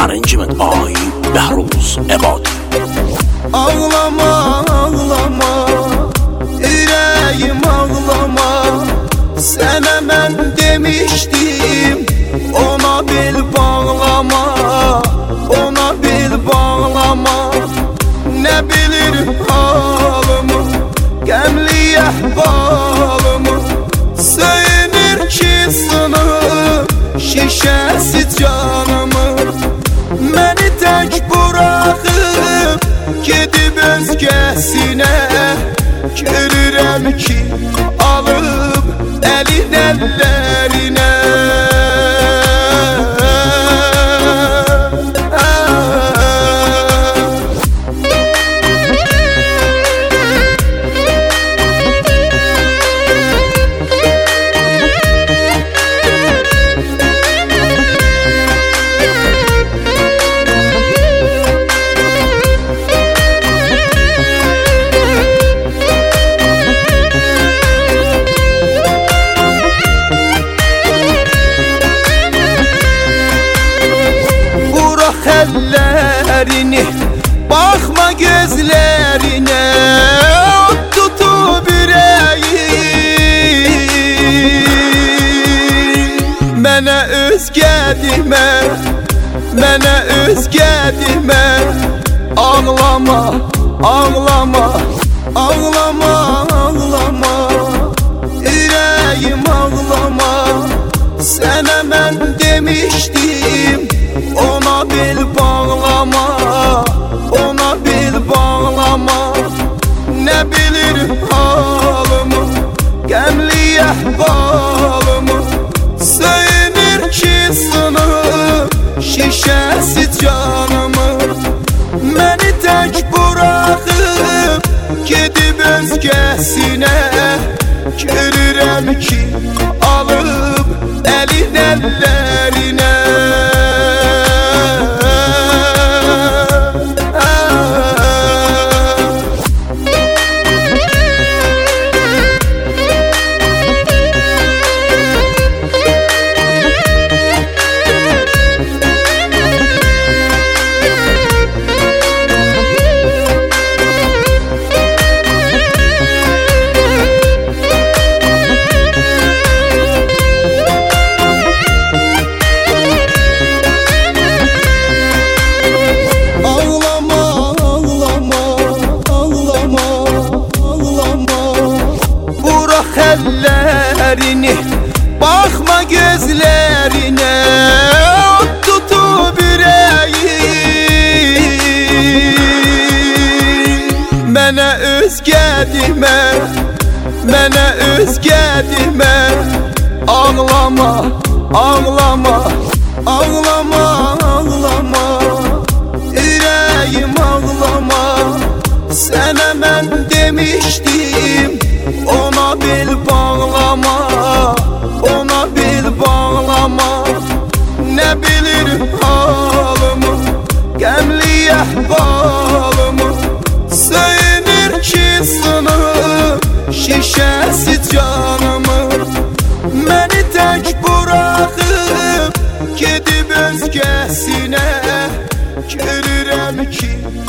Arrangement ay Behruz Ebadi. Ağlama ağlama yüreğim ağlama, sana ben demiştim ona bel bağlama, ona bel bağlama. Ne bilir halımı, gemli ahvalımı, söylenir ki sınıf şişesi canımı. Beni tek bırakıp gidip özgesine, görürəm ki alıp elin ellerine. Ellerini, bakma gözlerine, tutup yüreği. Mənə özgə demə, mənə özgə demə. Ağlama, ağlama, ağlama, ağlama, yüreğim ağlama. Sənə mən demiştim ona bel bağlama, ona bel bağlama. Ne bilir halımı, gemli ahvalımı, söylenir ki sınıf şişesi canımı. Beni tek bırakıp gidip özgesine, görürəm ki alıp elin ellerine. Ellerini, bakma gözlerine, tutup yüreği. Mənə özgə demə, mənə özgə demə. Ağlama, ağlama, ağlama, ağlama, yüreğim ağlama. Sana mən demiştim ona bel bağlama, ona bel bağlama. Ne bilir halımı, gemli ahvalımı, söylenir ki sınıf şişesi canımı. Beni tek bırakıp gidip özgesine, görürəm ki